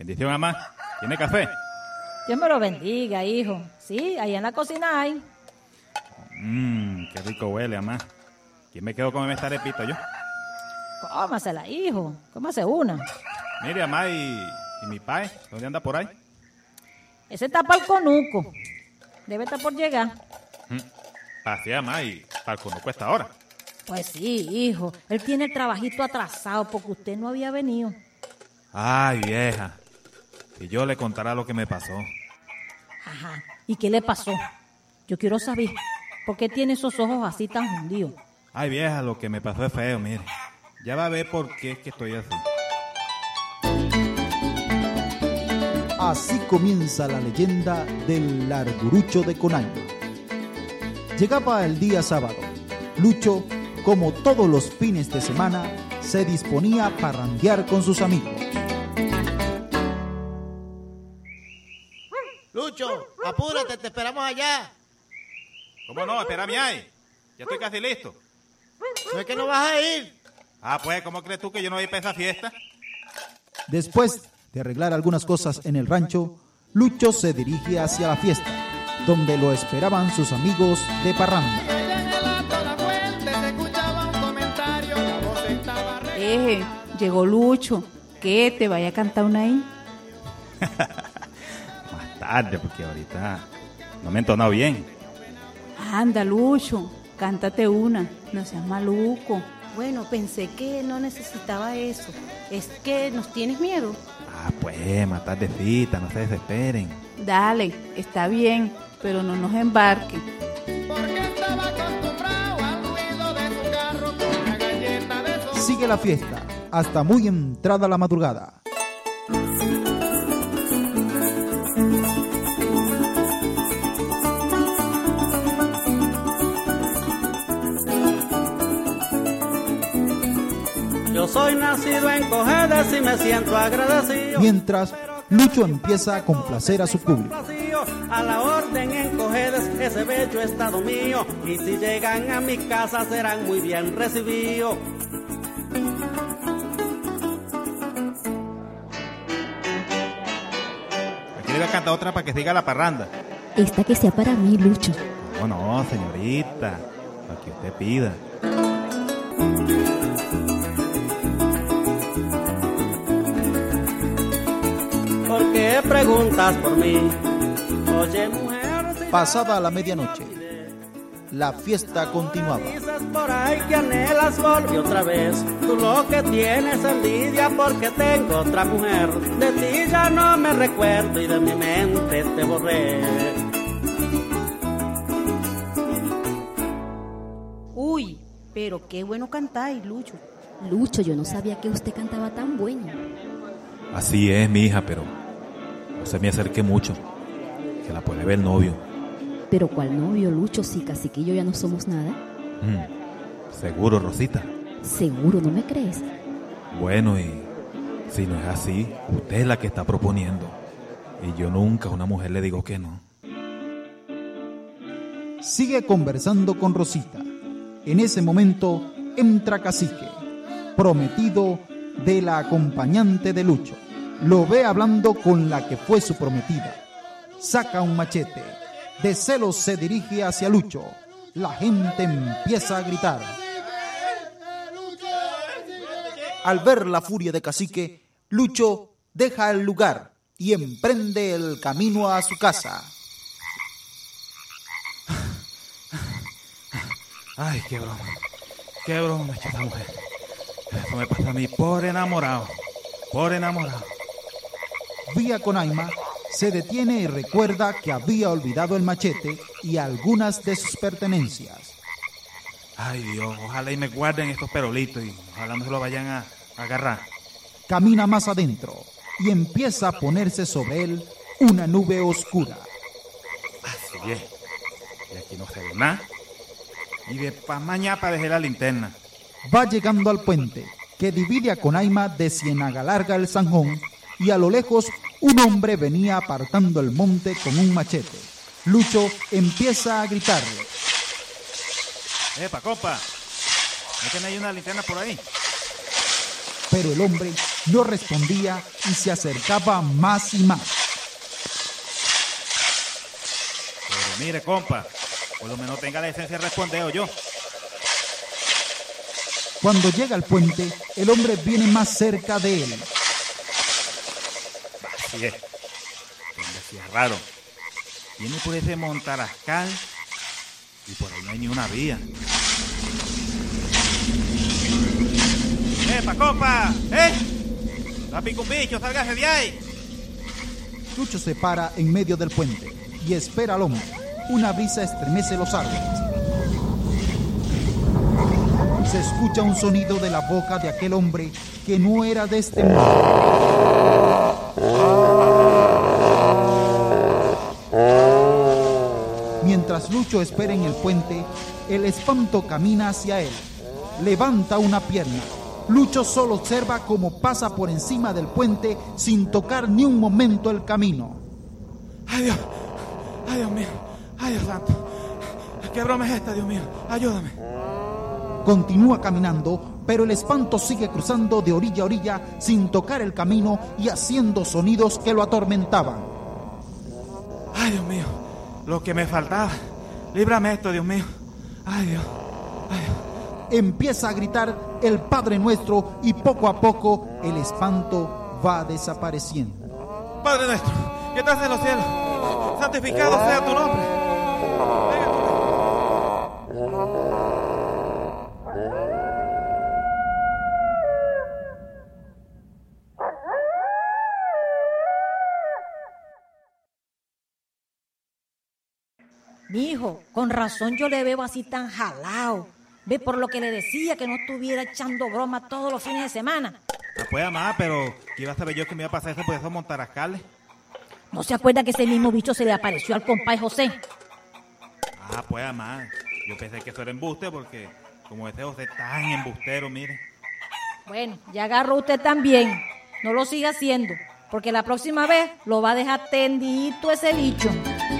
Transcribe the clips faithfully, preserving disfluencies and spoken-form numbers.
Bendición, mamá. ¿Tiene café? Dios me lo bendiga, hijo. Sí, ahí en la cocina hay. Mmm, qué rico huele, mamá. ¿Quién me quedo con esta arepita yo? Cómasela, hijo. Cómase una. Mire, mamá, ¿y, y mi pai? ¿Dónde anda por ahí? Ese está para el conuco. Debe estar por llegar. Mm. Así, mamá, y para el conuco esta hora. Pues sí, hijo. Él tiene el trabajito atrasado porque usted no había venido. Ay, vieja. Y yo le contará lo que me pasó. Ajá. ¿Y qué le pasó? Yo quiero saber. ¿Por qué tiene esos ojos así tan hundidos? Ay, vieja, lo que me pasó es feo, mire. Ya va a ver por qué es que estoy así. Así comienza la leyenda del largurucho de Conaima. Llegaba el día sábado. Lucho, como todos los fines de semana, se disponía a parrandear con sus amigos. Lucho, apúrate, te esperamos allá. ¿Cómo no? Espérame ahí. Ya estoy casi listo. ¿No es que no vas a ir? Ah, pues, ¿cómo crees tú que yo no voy a ir para esa fiesta? Después de arreglar algunas cosas en el rancho, Lucho se dirige hacia la fiesta, donde lo esperaban sus amigos de parranda. Eh, llegó Lucho. ¿Qué? ¿Te vaya a cantar una ahí? Más tarde, porque ahorita no me he entonado bien. Anda, Lucho, cántate una. No seas maluco. Bueno, pensé que no necesitaba eso. ¿Es que nos tienes miedo? Ah, pues, más tardecita, no se desesperen. Dale, está bien, pero no nos embarque. Sigue la fiesta hasta muy entrada la madrugada. Yo soy nacido en Cojedes y me siento agradecido. Mientras Lucho empieza a complacer a su público. A la orden en Cojedes, ese bello estado mío. Y si llegan a mi casa serán muy bien recibidos. Aquí le voy a cantar otra para que siga la parranda. Esta que sea para mí, Lucho. No, no, señorita. Para que usted pida. ¿Por qué preguntas por mí? Oye, mujer. Pasada la medianoche, la fiesta continuaba. Dices por ahí que anhelas volver otra vez. Tú lo que tienes envidia porque tengo otra mujer. De ti ya no me recuerdo y de mi mente te borré. Uy, pero qué bueno cantáis, Lucho. Lucho, yo no sabía que usted cantaba tan bueno. Así es, mi hija, pero no se me acerque mucho, que la puede ver el novio. ¿Pero cuál novio, Lucho? Si Cacique y yo ya no somos nada. Mm, ¿seguro, Rosita? ¿Seguro? ¿No me crees? Bueno, y si no es así, usted es la que está proponiendo. Y yo nunca a una mujer le digo que no. Sigue conversando con Rosita. En ese momento entra Cacique, prometido de la acompañante de Lucho. Lo ve hablando con la que fue su prometida. Saca un machete. De celos se dirige hacia Lucho. La gente empieza a gritar. Al ver la furia de Cacique, Lucho deja el lugar y emprende el camino a su casa. Ay, qué broma. Qué broma me echa esa mujer. Eso me pasa a mí por enamorado. Por enamorado. Vía Conaima se detiene y recuerda que había olvidado el machete y algunas de sus pertenencias. Ay, Dios, ojalá y me guarden estos perolitos y ojalá no se lo vayan a, a agarrar. Camina más adentro y empieza a ponerse sobre él una nube oscura. Así es. Y aquí no se ve nada. Y de pa' mañana para dejar la linterna. Va llegando al puente que divide a Conaima de Ciénaga Larga el Zanjón y a lo lejos un hombre venía apartando el monte con un machete. Lucho empieza a gritarle. Epa, compa, ¿no tenéis una linterna por ahí? Pero el hombre no respondía y se acercaba más y más. Pero mire, compa, por lo menos tenga la decencia de responder o yo. Cuando llega al puente, el hombre viene más cerca de él. Así es. Donde sí es raro. Viene por ese Montarascal y por ahí no hay ni una vía. ¡Epa, compa! ¡Eh! ¡La pica un bicho! ¡Sálgase de ahí! Lucho se para en medio del puente y espera al hombre. Una brisa estremece los árboles. Se escucha un sonido de la boca de aquel hombre que no era de este mundo. Mientras Lucho espera en el puente, el espanto camina hacia él. Levanta una pierna. Lucho solo observa cómo pasa por encima del puente sin tocar ni un momento el camino. ¡Ay, Dios! ¡Ay, Dios mío! ¡Ay, Dios santo! ¿Qué broma es esta, Dios mío? ¡Ayúdame! Continúa caminando, pero el espanto sigue cruzando de orilla a orilla sin tocar el camino y haciendo sonidos que lo atormentaban. ¡Ay, Dios mío! Lo que me faltaba. Líbrame esto, Dios mío. ¡Ay, Dios! ¡Ay, Dios! Empieza a gritar el Padre Nuestro y poco a poco el espanto va desapareciendo. Padre Nuestro, que estás en los cielos, santificado sea tu nombre. Venga tu Mi hijo, con razón yo le veo así tan jalao. Ve por lo que le decía que no estuviera echando broma todos los fines de semana. Ah, pues, mamá, pero ¿qué iba a saber yo que me iba a pasar eso por esos Montarascales? ¿No se acuerda que ese mismo bicho se le apareció al compay José? Ah, pues, mamá, yo pensé que eso era embuste porque como ese José es tan embustero, mire. Bueno, ya agarró usted también. No lo siga haciendo, porque la próxima vez lo va a dejar tendidito ese bicho.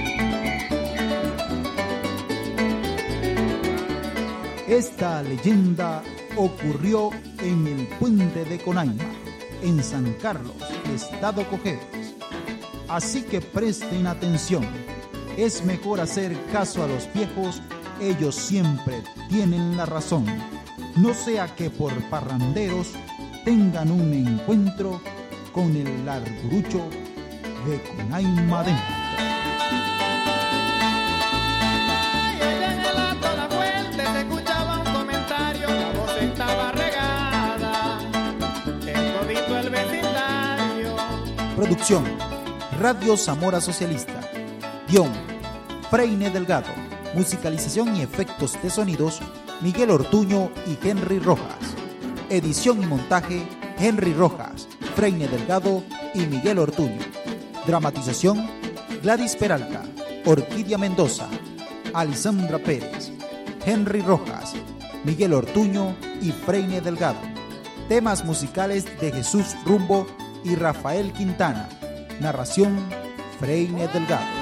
Esta leyenda ocurrió en el puente de Conaima, en San Carlos, estado Cojedes. Así que presten atención, es mejor hacer caso a los viejos, ellos siempre tienen la razón. No sea que por parranderos tengan un encuentro con el largurucho de Conaima dentro. Producción, Radio Zamora Socialista. Guión, Freine Delgado. Musicalización y efectos de sonidos, Miguel Ortuño y Henry Rojas. Edición y montaje, Henry Rojas, Freine Delgado y Miguel Ortuño. Dramatización, Gladys Peralta, Orquídea Mendoza, Alisandra Pérez, Henry Rojas, Miguel Ortuño y Freine Delgado. Temas musicales de Jesús Rumbo y Rafael Quintana. Narración, Freine Delgado.